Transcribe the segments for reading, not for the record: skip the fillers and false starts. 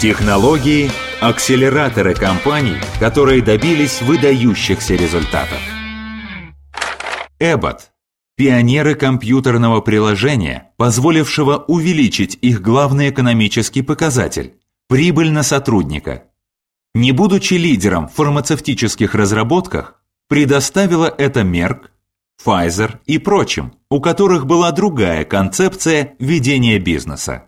Технологии – акселераторы компаний, которые добились выдающихся результатов. Abbott – пионеры компьютерного приложения, позволившего увеличить их главный экономический показатель – прибыль на сотрудника. Не будучи лидером в фармацевтических разработках, предоставила это Merck, Pfizer и прочим, у которых была другая концепция ведения бизнеса.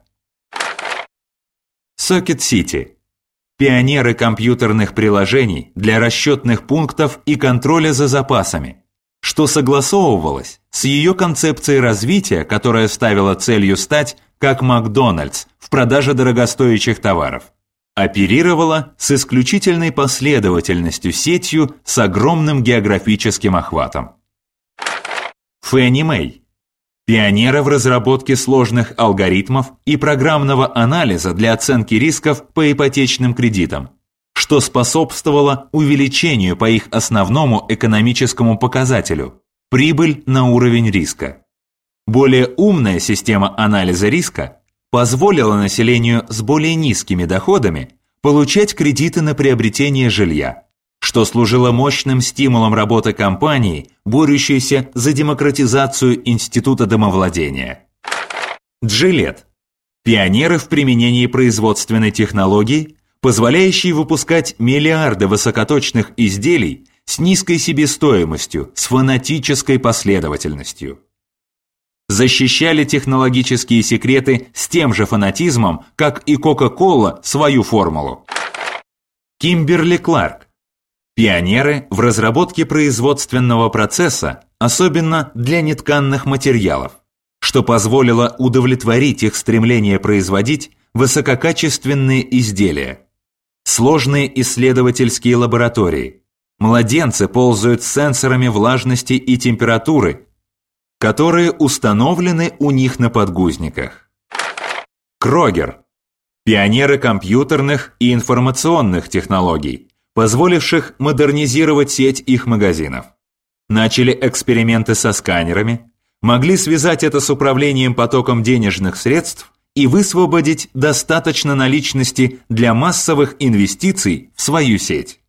Socket City – пионеры компьютерных приложений для расчетных пунктов и контроля за запасами, что согласовывалось с ее концепцией развития, которая ставила целью стать как Макдональдс в продаже дорогостоящих товаров, оперировала с исключительной последовательностью сетью с огромным географическим охватом. Fannie Mae – пионеры в разработке сложных алгоритмов и программного анализа для оценки рисков по ипотечным кредитам, что способствовало увеличению по их основному экономическому показателю – прибыль на уровень риска. Более умная система анализа риска позволила населению с более низкими доходами получать кредиты на приобретение жилья, что служило мощным стимулом работы компании, борющейся за демократизацию института домовладения. Gillette – пионеры в применении производственной технологии, позволяющей выпускать миллиарды высокоточных изделий с низкой себестоимостью, с фанатической последовательностью. Защищали технологические секреты с тем же фанатизмом, как и Coca-Cola свою формулу. Kimberly-Clark – пионеры в разработке производственного процесса, особенно для нетканных материалов, что позволило удовлетворить их стремление производить высококачественные изделия. Сложные исследовательские лаборатории. Младенцы ползают с сенсорами влажности и температуры, которые установлены у них на подгузниках. Крогер – пионеры компьютерных и информационных технологий, позволивших модернизировать сеть их магазинов. Начали эксперименты со сканерами, могли связать это с управлением потоком денежных средств и высвободить достаточно наличности для массовых инвестиций в свою сеть.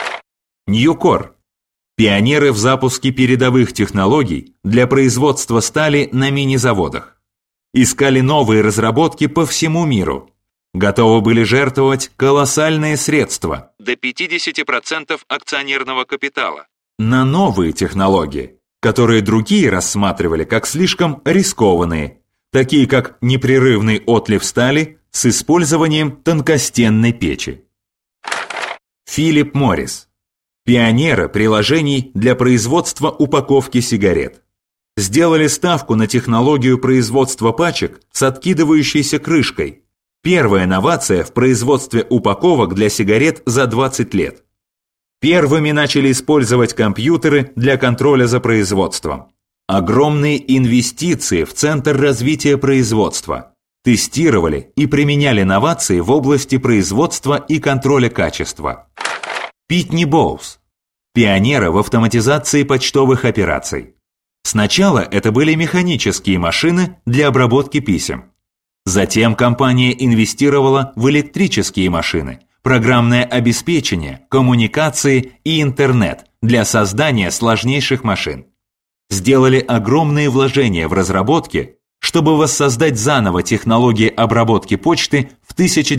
Nucor – пионеры в запуске передовых технологий для производства стали на мини-заводах. Искали новые разработки по всему миру. Готовы были жертвовать колоссальные средства, до 50% акционерного капитала, на новые технологии, которые другие рассматривали как слишком рискованные, такие как непрерывный отлив стали с использованием тонкостенной печи. Philip Morris – пионеры приложений для производства упаковки сигарет. Сделали ставку на технологию производства пачек с откидывающейся крышкой. Первая новация в производстве упаковок для сигарет за 20 лет. Первыми начали использовать компьютеры для контроля за производством. Огромные инвестиции в Центр развития производства. Тестировали и применяли новации в области производства и контроля качества. Питни Боус – пионеры в автоматизации почтовых операций. Сначала это были механические машины для обработки писем. Затем компания инвестировала в электрические машины, программное обеспечение, коммуникации и интернет для создания сложнейших машин. Сделали огромные вложения в разработки, чтобы воссоздать заново технологии обработки почты в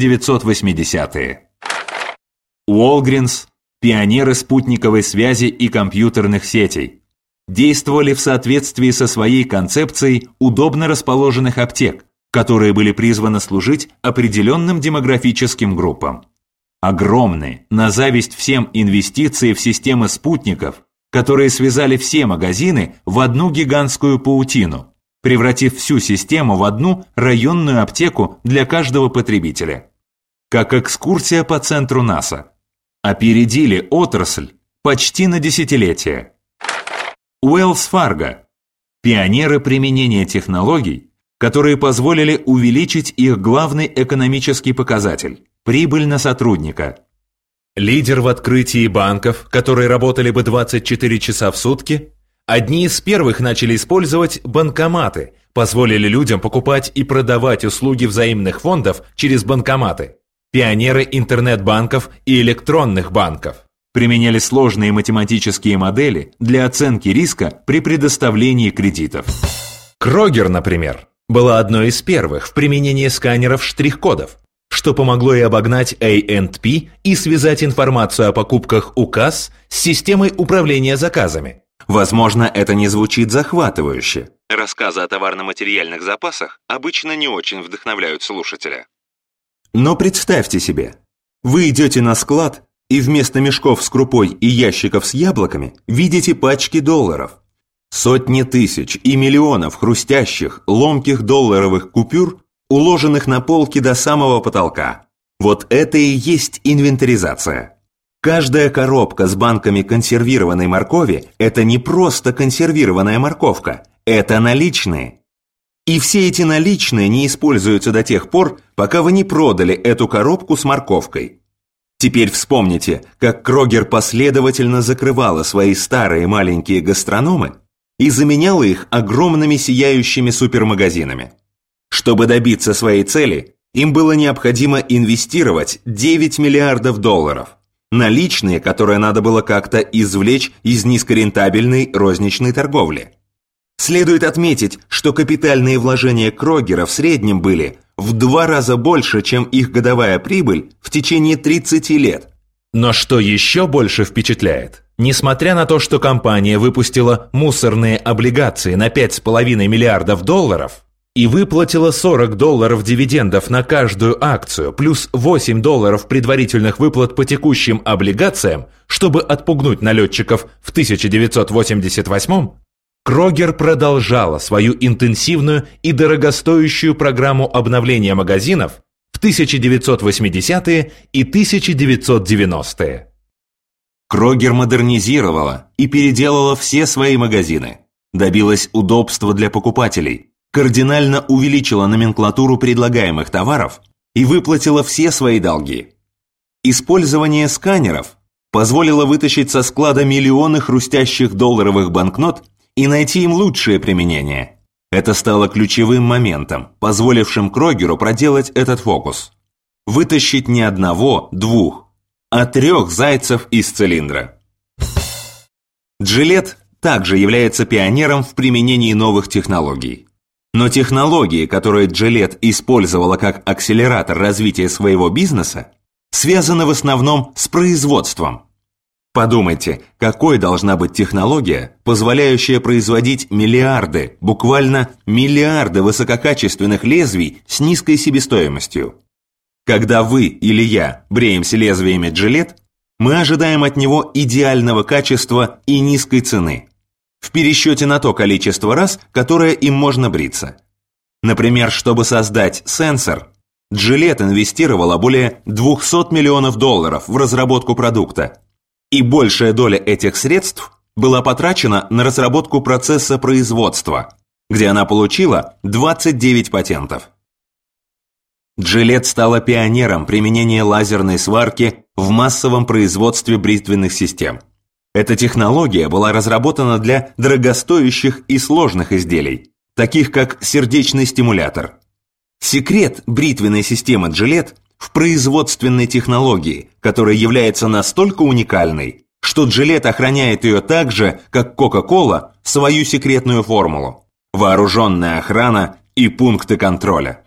1980-е. Walgreens – пионеры спутниковой связи и компьютерных сетей. Действовали в соответствии со своей концепцией удобно расположенных аптек, которые были призваны служить определенным демографическим группам. Огромные, на зависть всем инвестиции в системы спутников, которые связали все магазины в одну гигантскую паутину, превратив всю систему в одну районную аптеку для каждого потребителя. Как экскурсия по центру НАСА. Опередили отрасль почти на десятилетие. Уэллс Фарго – пионеры применения технологий, которые позволили увеличить их главный экономический показатель – прибыль на сотрудника. Лидер в открытии банков, которые работали бы 24 часа в сутки, одни из первых начали использовать банкоматы, позволили людям покупать и продавать услуги взаимных фондов через банкоматы. пионеры интернет-банков и электронных банков. Применяли сложные математические модели для оценки риска при предоставлении кредитов. Крогер, например, была одной из первых в применении сканеров штрих-кодов, что помогло ей обогнать A&P и связать информацию о покупках у касс с системой управления заказами. Возможно, это не звучит захватывающе. Рассказы о товарно-материальных запасах обычно не очень вдохновляют слушателя. Но представьте себе, вы идете на склад и вместо мешков с крупой и ящиков с яблоками видите пачки долларов. Сотни тысяч и миллионов хрустящих, ломких долларовых купюр, уложенных на полки до самого потолка. Вот это и есть инвентаризация. Каждая коробка с банками консервированной моркови – это не просто консервированная морковка, это наличные. И все эти наличные не используются до тех пор, пока вы не продали эту коробку с морковкой. Теперь вспомните, как Крогер последовательно закрывала свои старые маленькие гастрономы и заменяла их огромными сияющими супермагазинами. Чтобы добиться своей цели, им было необходимо инвестировать 9 миллиардов долларов. Наличные, которые надо было как-то извлечь из низкорентабельной розничной торговли. Следует отметить, что капитальные вложения Крогера в среднем были в 2 раза больше, чем их годовая прибыль в течение 30 лет. Но что еще больше впечатляет, несмотря на то, что компания выпустила мусорные облигации на 5,5 миллиардов долларов и выплатила $40 дивидендов на каждую акцию, плюс $8 предварительных выплат по текущим облигациям, чтобы отпугнуть налетчиков в 1988-м, Крогер продолжала свою интенсивную и дорогостоящую программу обновления магазинов в 1980-е и 1990-е. Крогер модернизировала и переделала все свои магазины, добилась удобства для покупателей, кардинально увеличила номенклатуру предлагаемых товаров и выплатила все свои долги. Использование сканеров позволило вытащить со склада миллионы хрустящих долларовых банкнот и найти им лучшее применение. Это стало ключевым моментом, позволившим Крогеру проделать этот фокус. Вытащить не одного, двух, а 3 зайцев из цилиндра. Gillette также является пионером в применении новых технологий. Но технологии, которые Gillette использовала как акселератор развития своего бизнеса, связаны в основном с производством. Подумайте, какой должна быть технология, позволяющая производить миллиарды, буквально миллиарды высококачественных лезвий с низкой себестоимостью. Когда вы или я бреемся лезвиями Gillette, мы ожидаем от него идеального качества и низкой цены, в пересчете на то количество раз, которое им можно бриться. Например, чтобы создать сенсор, Gillette инвестировала более $200 миллионов в разработку продукта, и большая доля этих средств была потрачена на разработку процесса производства, где она получила 29 патентов. Gillette стала пионером применения лазерной сварки в массовом производстве бритвенных систем. Эта технология была разработана для дорогостоящих и сложных изделий, таких как сердечный стимулятор. Секрет бритвенной системы Gillette в производственной технологии, которая является настолько уникальной, что Gillette охраняет ее так же, как Coca-Cola, свою секретную формулу – вооруженная охрана и пункты контроля.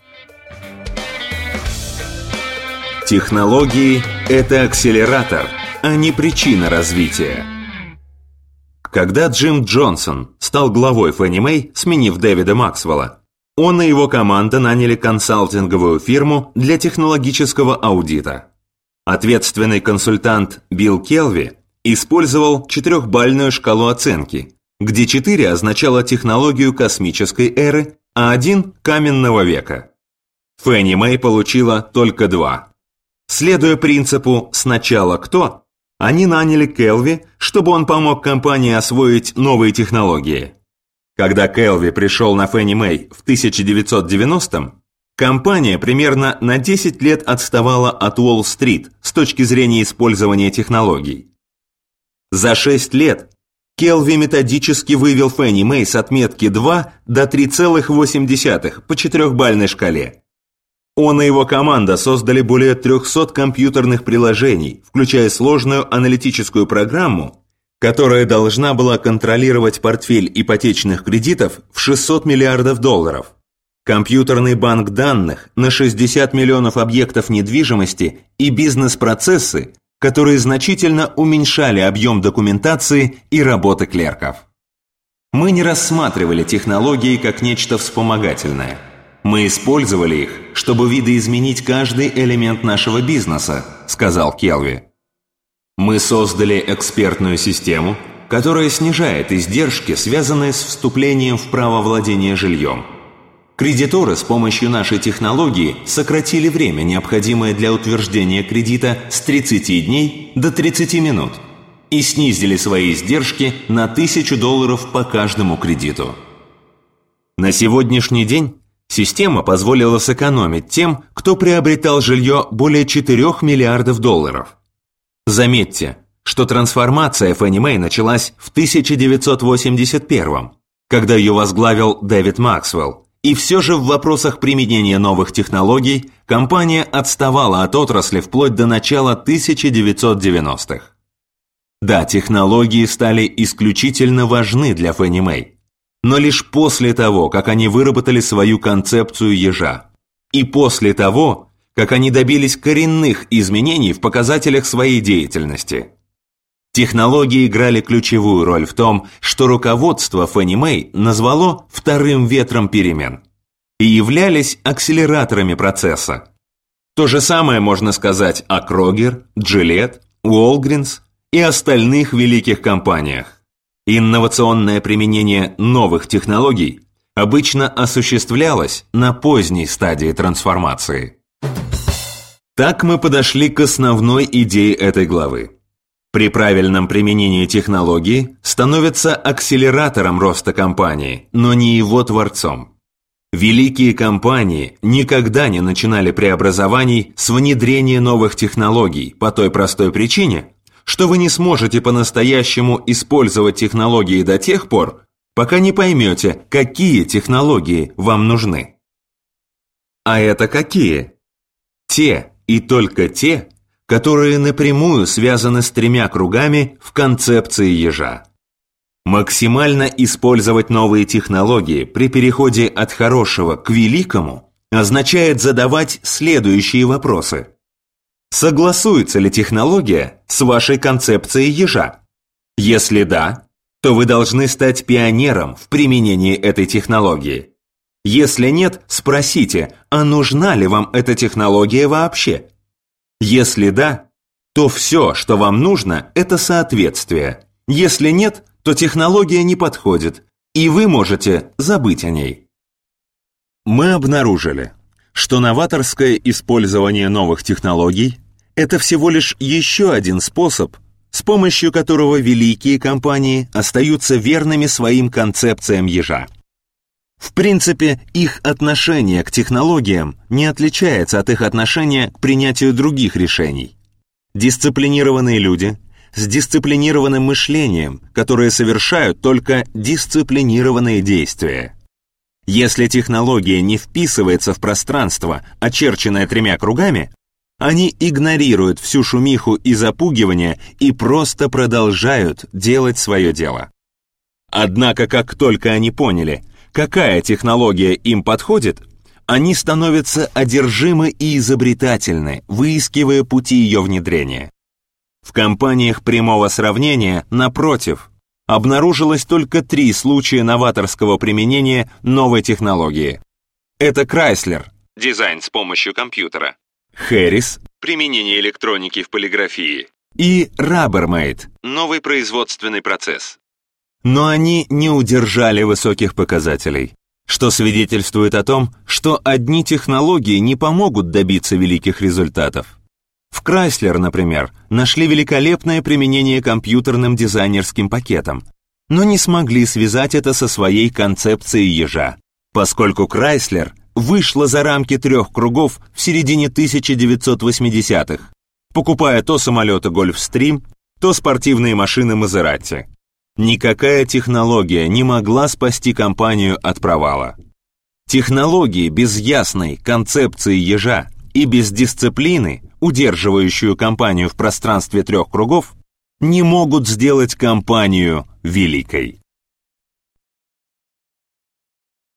Технологии – это акселератор, а не причина развития. Когда Джим Джонсон стал главой Fannie Mae, сменив Дэвида Максвелла, он и его команда наняли консалтинговую фирму для технологического аудита. Ответственный консультант Билл Келви использовал 4-бальную шкалу оценки, где 4 означало технологию космической эры, а 1 – каменного века. Fannie Mae получила только 2. Следуя принципу «сначала кто?», они наняли Келви, чтобы он помог компании освоить новые технологии. Когда Келви пришел на Fannie Mae в 1990-м, компания примерно на 10 лет отставала от Уолл-стрит с точки зрения использования технологий. За 6 лет Келви методически вывел Fannie Mae с отметки 2 до 3,8 по 4-бальной шкале. Он и его команда создали более 300 компьютерных приложений, включая сложную аналитическую программу, которая должна была контролировать портфель ипотечных кредитов в 600 миллиардов долларов, компьютерный банк данных на 60 миллионов объектов недвижимости и бизнес-процессы, которые значительно уменьшали объем документации и работы клерков. Мы не рассматривали технологии как нечто вспомогательное. Мы использовали их, чтобы видоизменить каждый элемент нашего бизнеса, сказал Келви. Мы создали экспертную систему, которая снижает издержки, связанные с вступлением в право владения жильем. Кредиторы с помощью нашей технологии сократили время, необходимое для утверждения кредита, с 30 дней до 30 минут и снизили свои издержки на $1000 по каждому кредиту. На сегодняшний день система позволила сэкономить тем, кто приобретал жилье, более 4 миллиардов долларов. Заметьте, что трансформация Фенни Мэй началась в 1981, когда ее возглавил Дэвид Максвелл, и все же в вопросах применения новых технологий компания отставала от отрасли вплоть до начала 1990-х. Да, технологии стали исключительно важны для Фенни Мэй, но лишь после того, как они выработали свою концепцию ежа, и после того, как они добились коренных изменений в показателях своей деятельности. Технологии играли ключевую роль в том, что руководство Фенни Мэй назвало вторым ветром перемен и являлись акселераторами процесса. То же самое можно сказать о Крогер, Gillette, Walgreens и остальных великих компаниях. Инновационное применение новых технологий обычно осуществлялось на поздней стадии трансформации. Так мы подошли к основной идее этой главы. При правильном применении технологии становится акселератором роста компании, но не его творцом. Великие компании никогда не начинали преобразований с внедрения новых технологий по той простой причине, что вы не сможете по-настоящему использовать технологии до тех пор, пока не поймете, какие технологии вам нужны. А это какие? Те и только те, которые напрямую связаны с 3 кругами в концепции ежа. Максимально использовать новые технологии при переходе от хорошего к великому означает задавать следующие вопросы. Согласуется ли технология с вашей концепцией ежа? Если да, то вы должны стать пионером в применении этой технологии. Если нет, спросите, а нужна ли вам эта технология вообще? Если да, то все, что вам нужно, это соответствие. Если нет, то технология не подходит, и вы можете забыть о ней. Мы обнаружили, что новаторское использование новых технологий – это всего лишь еще один способ, с помощью которого великие компании остаются верными своим концепциям ежа. В принципе, их отношение к технологиям не отличается от их отношения к принятию других решений. Дисциплинированные люди с дисциплинированным мышлением, которые совершают только дисциплинированные действия. Если технология не вписывается в пространство, очерченное 3 кругами, они игнорируют всю шумиху и запугивание и просто продолжают делать свое дело. Однако, как только они поняли, какая технология им подходит, они становятся одержимы и изобретательны, выискивая пути ее внедрения. В компаниях прямого сравнения, напротив, обнаружилось только 3 случая новаторского применения новой технологии. Это Chrysler, дизайн с помощью компьютера, Harris, применение электроники в полиграфии, и Rubbermaid, новый производственный процесс. Но они не удержали высоких показателей, что свидетельствует о том, что одни технологии не помогут добиться великих результатов. В Chrysler, например, нашли великолепное применение компьютерным дизайнерским пакетом, но не смогли связать это со своей концепцией ежа, поскольку Chrysler вышла за рамки 3 кругов в середине 1980-х, покупая то самолеты Gulfstream, то спортивные машины Maserati. Никакая технология не могла спасти компанию от провала. Технологии без ясной концепции ежа и без дисциплины, удерживающую компанию в пространстве трех кругов, не могут сделать компанию великой.